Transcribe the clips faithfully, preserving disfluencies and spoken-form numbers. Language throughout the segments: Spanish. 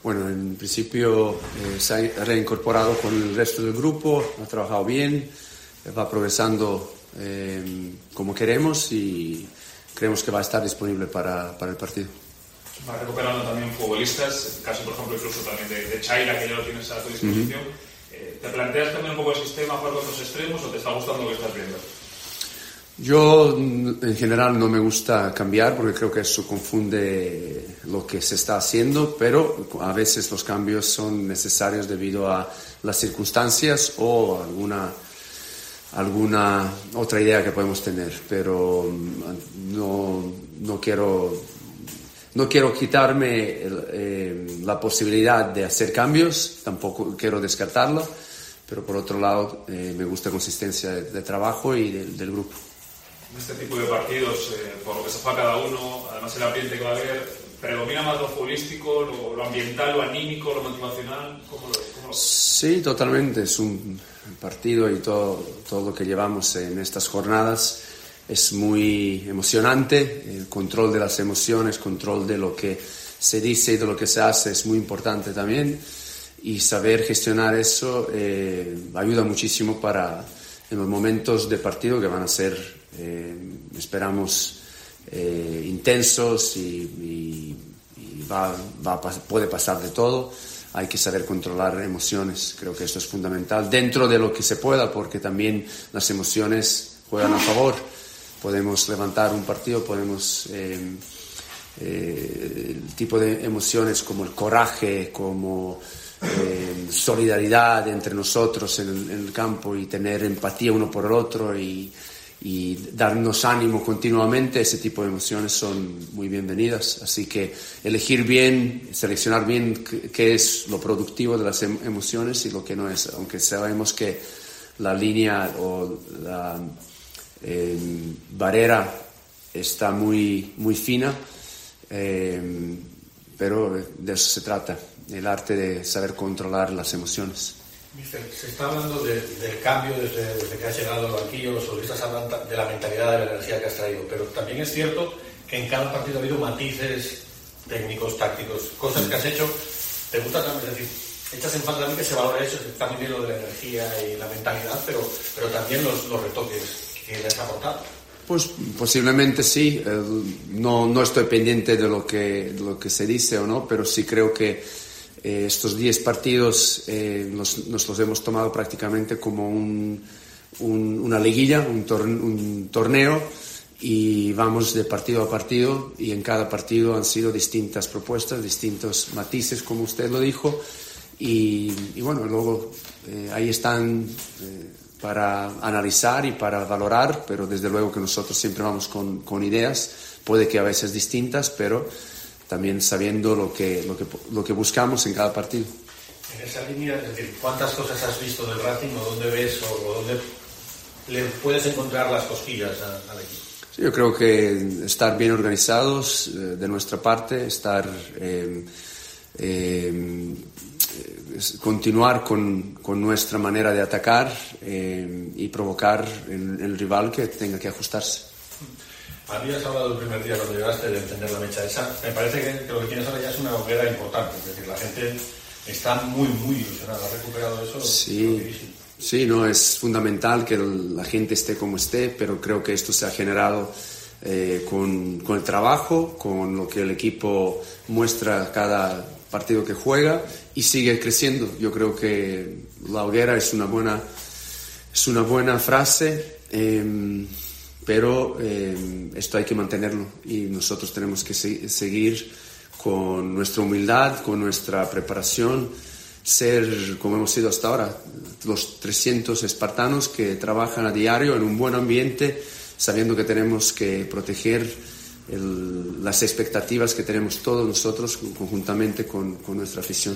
Bueno, en principio eh, se ha reincorporado con el resto del grupo, ha trabajado bien, va progresando eh, como queremos y creemos que va a estar disponible para, para el partido. Va recuperando también futbolistas, el caso por ejemplo incluso también de, de Chaira, que ya lo tienes a tu disposición. Uh-huh. eh, ¿Te planteas también un poco el sistema, jugar con los extremos o te está gustando lo que estás viendo? Yo en general no me gusta cambiar porque creo que eso confunde lo que se está haciendo, pero a veces los cambios son necesarios debido a las circunstancias o alguna, alguna otra idea que podemos tener, pero no, no quiero, no quiero quitarme el, eh, la posibilidad de hacer cambios, tampoco quiero descartarlo, pero por otro lado eh, me gusta la consistencia de, de trabajo y de, del grupo. En este tipo de partidos, eh, por lo que se juega cada uno, además el ambiente que va a haber, ¿predomina más lo futbolístico, lo, lo ambiental, lo anímico, lo motivacional? ¿Cómo lo, cómo lo... Sí, totalmente. Es un partido y todo, todo lo que llevamos en estas jornadas es muy emocionante. El control de las emociones, control de lo que se dice y de lo que se hace es muy importante también. Y saber gestionar eso eh, ayuda muchísimo para en los momentos de partido que van a ser Eh, esperamos eh, intensos y, y, y va, va, puede pasar de todo. Hay que saber controlar emociones, creo que esto es fundamental dentro de lo que se pueda, porque también las emociones juegan a favor. Podemos levantar un partido, podemos eh, eh, el tipo de emociones como el coraje, como eh, solidaridad entre nosotros en el, en el campo y tener empatía uno por el otro y y darnos ánimo continuamente, ese tipo de emociones son muy bienvenidas. Así que elegir bien, seleccionar bien qué es lo productivo de las emociones y lo que no es, aunque sabemos que la línea o la eh, barrera está muy, muy fina, eh, pero de eso se trata, el arte de saber controlar las emociones. Mister, se está hablando de, del cambio desde, desde que has llegado al banquillo, los futbolistas hablan de la mentalidad, de la energía que has traído, pero también es cierto que en cada partido ha habido matices técnicos, tácticos, cosas que has hecho. ¿Te gusta también? Es decir, echas en falta también que se valore eso, está muy bien lo de la energía y la mentalidad, pero, pero también los, los retoques que le has aportado. Pues posiblemente sí, no, no estoy pendiente de lo que, de lo que se dice o no, pero sí creo que Eh, estos diez partidos eh, nos, nos los hemos tomado prácticamente como un, un, una liguilla, un, tor, un torneo, y vamos de partido a partido y en cada partido han sido distintas propuestas, distintos matices, como usted lo dijo, y, y bueno, luego eh, ahí están eh, para analizar y para valorar, pero desde luego que nosotros siempre vamos con, con ideas, puede que a veces distintas, pero también sabiendo lo que, lo que, lo que buscamos en cada partido. En esa línea, es decir, ¿cuántas cosas has visto del Racing o dónde ves o, o dónde le puedes encontrar las cosquillas a, al equipo? Sí, yo creo que estar bien organizados eh, de nuestra parte, estar eh, eh, continuar con, con nuestra manera de atacar eh, y provocar el, el rival que tenga que ajustarse. Habías hablado el primer día cuando llegaste de encender la mecha esa. Me parece que, que lo que tienes ahora ya es una hoguera importante. Es decir, la gente está muy, muy ilusionada. ¿Ha recuperado eso? Sí, sí, no, es fundamental que la gente esté como esté, pero creo que esto se ha generado eh, con, con el trabajo, con lo que el equipo muestra cada partido que juega y sigue creciendo. Yo creo que la hoguera es una buena, es una buena frase. Eh, pero eh, esto hay que mantenerlo y nosotros tenemos que se- seguir con nuestra humildad, con nuestra preparación, ser como hemos sido hasta ahora, los trescientos espartanos que trabajan a diario en un buen ambiente, sabiendo que tenemos que proteger el, las expectativas que tenemos todos nosotros conjuntamente con, con nuestra afición.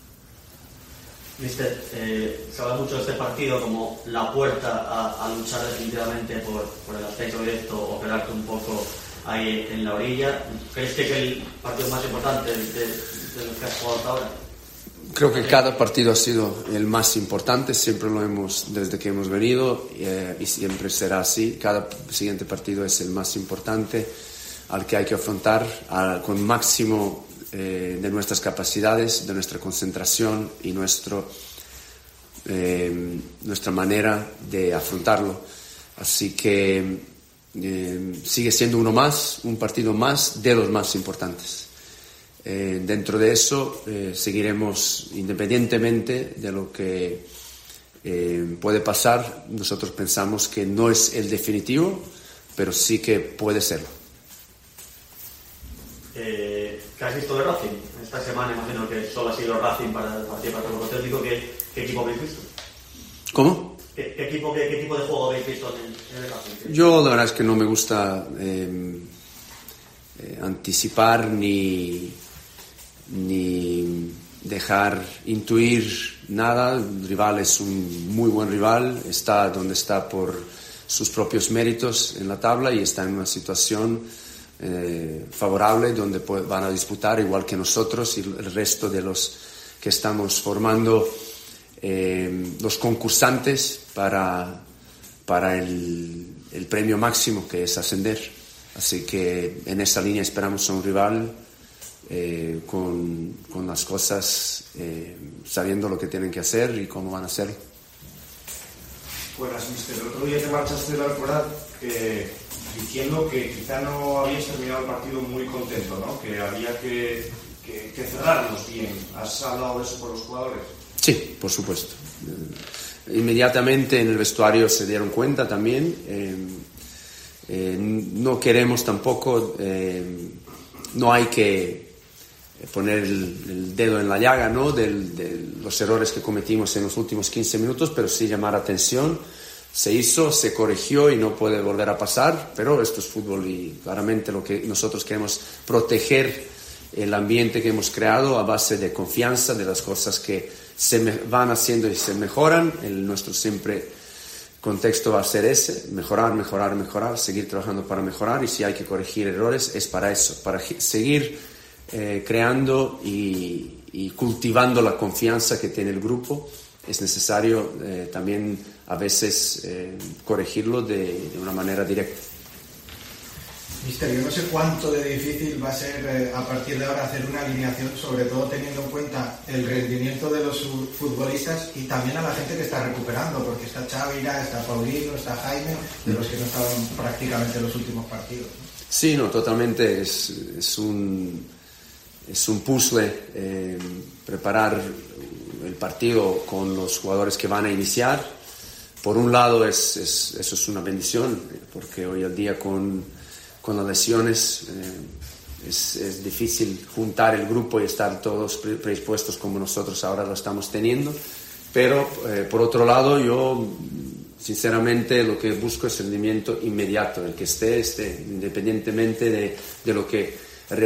Mister, eh, se habla mucho de este partido como la puerta a, a luchar definitivamente por, por el acceso directo o quedarte un poco ahí en la orilla. ¿Crees que es el partido más importante de, de, de los que has jugado hasta ahora? Creo que cada partido ha sido el más importante, siempre lo hemos desde que hemos venido eh, y siempre será así. Cada siguiente partido es el más importante, al que hay que afrontar a, con máximo eh, de nuestras capacidades, de nuestra concentración y nuestro, eh, nuestra manera de afrontarlo. Así que eh, sigue siendo uno más, un partido más de los más importantes. Eh, dentro de eso eh, seguiremos independientemente de lo que eh, puede pasar. Nosotros pensamos que no es el definitivo, pero sí que puede serlo. Eh, ¿Qué has visto de Racing? Esta semana imagino que solo ha sido Racing para el partido contra el Hipotético. ¿Qué, ¿Qué equipo habéis visto? ¿Cómo? ¿Qué, qué, equipo, qué, ¿Qué tipo de juego habéis visto en el, en el Racing? Yo la verdad es que no me gusta eh, eh, anticipar ni, ni dejar intuir nada. El rival es un muy buen rival, está donde está por sus propios méritos en la tabla y está en una situación eh, favorable donde van a disputar igual que nosotros y el resto de los que estamos formando eh, los concursantes para, para el, el premio máximo, que es ascender. Así que en esa línea esperamos a un rival eh, con, con las cosas eh, sabiendo lo que tienen que hacer y cómo van a hacerlo. Buenas, mister. El otro día te marchaste de la Alcoraz eh, diciendo que quizá no habías terminado el partido muy contento, ¿no? Que había que, que, que cerrarlos bien. ¿Has hablado de eso con los jugadores? Sí, por supuesto. Eh, inmediatamente en el vestuario se dieron cuenta también. Eh, eh, no queremos tampoco, eh, no hay que poner el, el dedo en la llaga, ¿no? Del, de los errores que cometimos en los últimos quince minutos, pero sí llamar atención. Se hizo, se corrigió y no puede volver a pasar, pero esto es fútbol y claramente lo que nosotros queremos proteger el ambiente que hemos creado a base de confianza, de las cosas que se me van haciendo y se mejoran. El nuestro siempre contexto va a ser ese: mejorar, mejorar, mejorar, seguir trabajando para mejorar, y si hay que corregir errores es para eso, para seguir Eh, creando y, y cultivando la confianza que tiene el grupo. Es necesario eh, también a veces eh, corregirlo de, de una manera directa. Mister, yo no sé cuánto de difícil va a ser eh, a partir de ahora hacer una alineación, sobre todo teniendo en cuenta el rendimiento de los futbolistas y también a la gente que está recuperando, porque está Chávira, está Paulino, está Jaime, de los que no estaban prácticamente en los últimos partidos, ¿no? Sí, no, totalmente. Es, es un Es un puzzle eh, preparar el partido con los jugadores que van a iniciar. Por un lado, es, es, eso es una bendición, porque hoy en día con, con las lesiones eh, es, es difícil juntar el grupo y estar todos predispuestos como nosotros ahora lo estamos teniendo. Pero, eh, por otro lado, yo sinceramente lo que busco es rendimiento inmediato. El que esté, esté, independientemente de, de lo que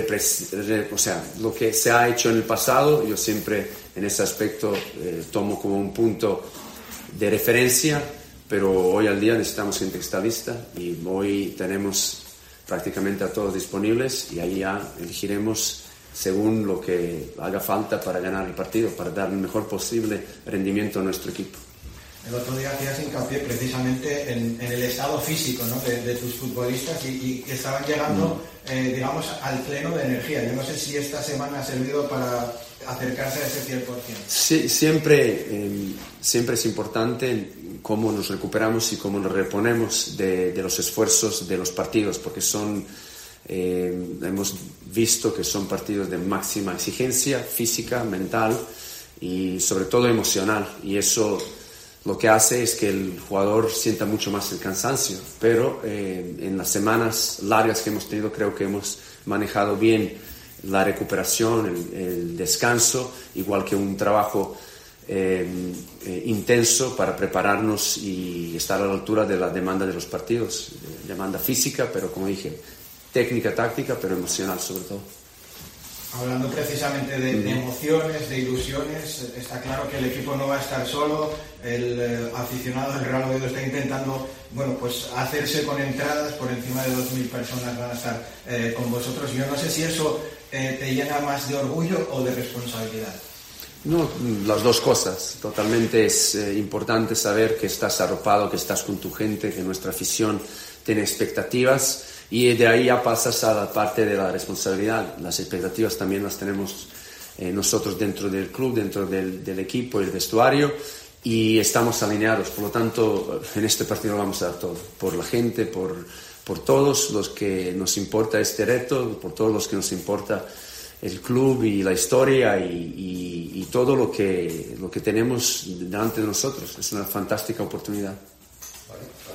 o sea, lo que se ha hecho en el pasado. Yo siempre en ese aspecto eh, tomo como un punto de referencia, pero hoy al día necesitamos gente que está lista y hoy tenemos prácticamente a todos disponibles y ahí ya elegiremos según lo que haga falta para ganar el partido, para dar el mejor posible rendimiento a nuestro equipo. El otro día hacías hincapié precisamente en, en el estado físico, ¿no? de, de tus futbolistas y, y que estaban llegando, mm. eh, digamos, al pleno de energía. Yo no sé si esta semana ha servido para acercarse a ese cien por ciento. Sí, siempre, eh, siempre es importante cómo nos recuperamos y cómo nos reponemos de, de los esfuerzos de los partidos, porque son, eh, hemos visto que son partidos de máxima exigencia física, mental y sobre todo emocional, y eso lo que hace es que el jugador sienta mucho más el cansancio, pero eh, en las semanas largas que hemos tenido creo que hemos manejado bien la recuperación, el, el descanso, igual que un trabajo eh, eh, intenso para prepararnos y estar a la altura de la demanda de los partidos, demanda física, pero como dije, técnica, táctica, pero emocional sobre todo. Hablando precisamente de, de emociones, de ilusiones, está claro que el equipo no va a estar solo. El eh, aficionado del Real Oviedo está intentando, bueno, pues hacerse con entradas. Por encima de dos mil personas van a estar eh, con vosotros. Yo no sé si eso eh, te llena más de orgullo o de responsabilidad. No, las dos cosas. Totalmente es eh, importante saber que estás arropado, que estás con tu gente, que nuestra afición tiene expectativas. Y de ahí ya pasas a la parte de la responsabilidad. Las expectativas también las tenemos eh, nosotros dentro del club, dentro del, del equipo y el vestuario, y estamos alineados. Por lo tanto, en este partido vamos a dar todo, por la gente, por, por todos los que nos importa este reto, por todos los que nos importa el club y la historia y, y, y todo lo que, lo que tenemos delante de nosotros. Es una fantástica oportunidad.